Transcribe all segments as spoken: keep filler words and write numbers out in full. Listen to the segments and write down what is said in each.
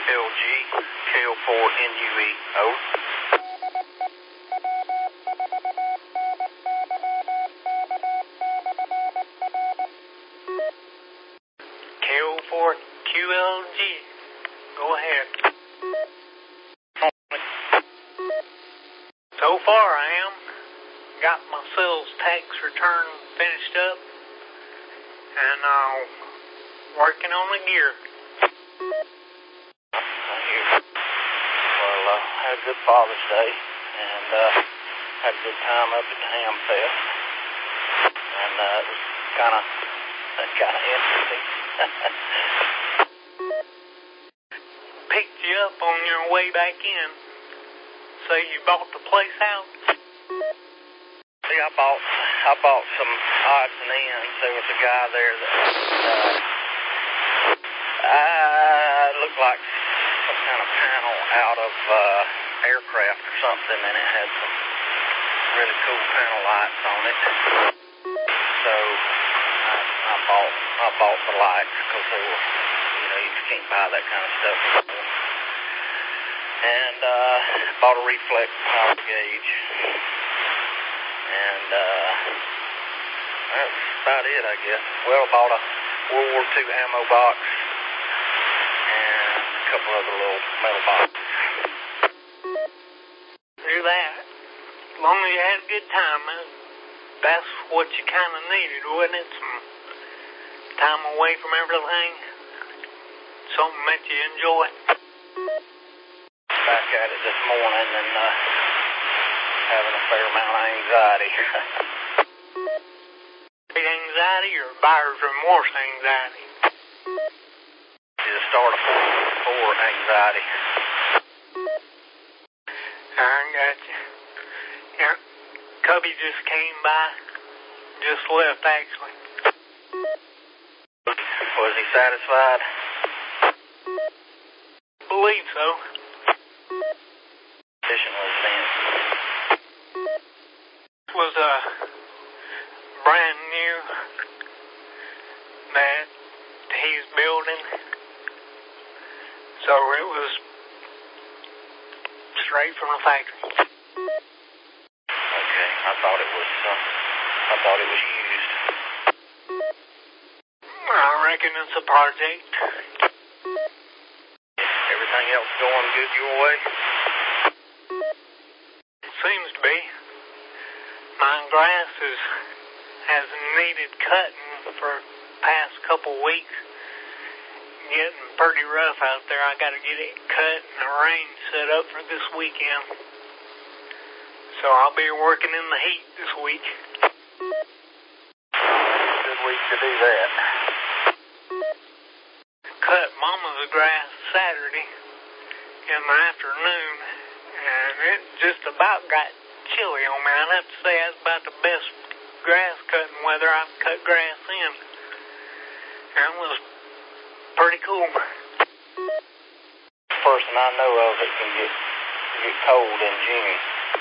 L G, K O four N U E, over. K O four Q L G, go ahead. So far I am. Got my sales tax return finished up, and uh, working on the gear. Thank you. Well, uh, had a good Father's Day, and uh, had a good time up at the Ham Fest, and uh, it was kind of kind of interesting. Picked you up on your way back in. So you bought the place out? See, I bought I bought some odds and ends. There was a guy there that uh, uh, looked like some kind of panel out of uh, aircraft or something, and it had some really cool panel lights on it. So I, I bought I bought the lights because they were, you know, you can't buy that kind of stuff anymore. And uh, bought a reflex power gauge. And uh, that's about it, I guess. Well, bought a World War Two ammo box and a couple other little metal boxes. Do that. As long as you had a good time, man. That's what you kind of needed, wasn't it? Some time away from everything. Something that you enjoy. Back at it this morning and uh, having a fair amount of anxiety. Anxiety or buyer's remorse anxiety? It's a start of for anxiety. I got you. Yeah, Cubby just came by. Just left, actually. Was he satisfied? Believe so. Fishing was then. It was a brand new that he's building. So it was straight from the factory. Okay, I thought it was. Uh, I thought it was used. I reckon it's a project. Everything else going good your way? Seems to be. My grass is, has needed cutting for the past couple weeks. Getting pretty rough out there. I got to get it cut and the range set up for this weekend. So I'll be working in the heat this week. Good week to do that. Cut Mama's grass Saturday in the afternoon, and it just about got chilly on me. I'd have to say that's about the best grass cutting weather I've cut grass in. And it was pretty cool. Person I know of that can get get cold in June.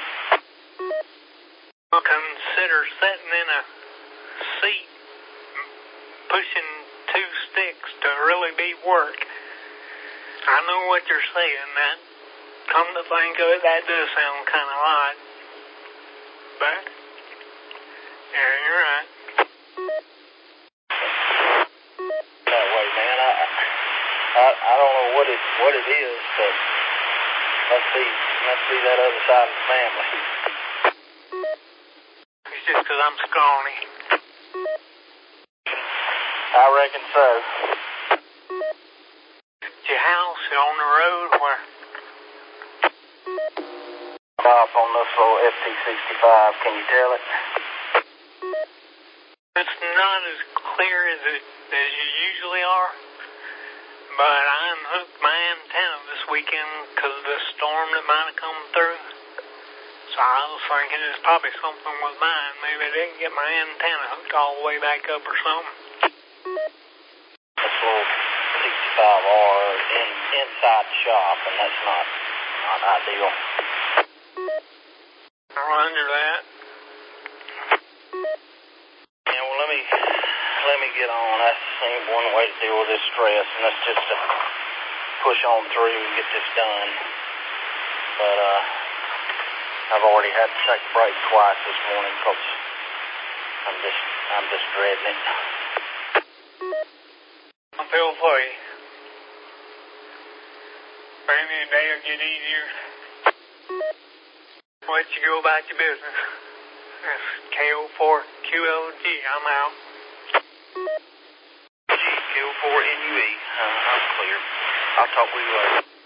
Consider sitting in a seat, pushing two sticks to really be work. I know what you're saying. That, come to think of it, that does sound kind of odd. But yeah, you're right. That way, man. I, I I don't know what it what it is, but must be must be that other side of the family. It's just 'cause I'm scrawny. I reckon so. Your house on the road where? Stop on this little F T sixty-five. Can you tell it? It's not as clear as it as you usually are, but I unhooked my antenna this weekend because of the storm that might have come through. So I was thinking it's probably something with mine. Maybe I didn't get my antenna hooked all the way back up or something. This little sixty-five R in, inside the shop, and that's not not ideal. Roger that. Yeah, well, let me let me get on. That's ain't one way to deal with this stress, and that's just to push on through and get this done. But uh, I've already had to take a break twice this morning because I'm just, I'm just dreading it. I feel for you. Maybe a day will get easier. I'll let you go about your business. That's K O four Q L G. I'm out. G Q four N U E. Uh, I'm clear. I'll talk with you later.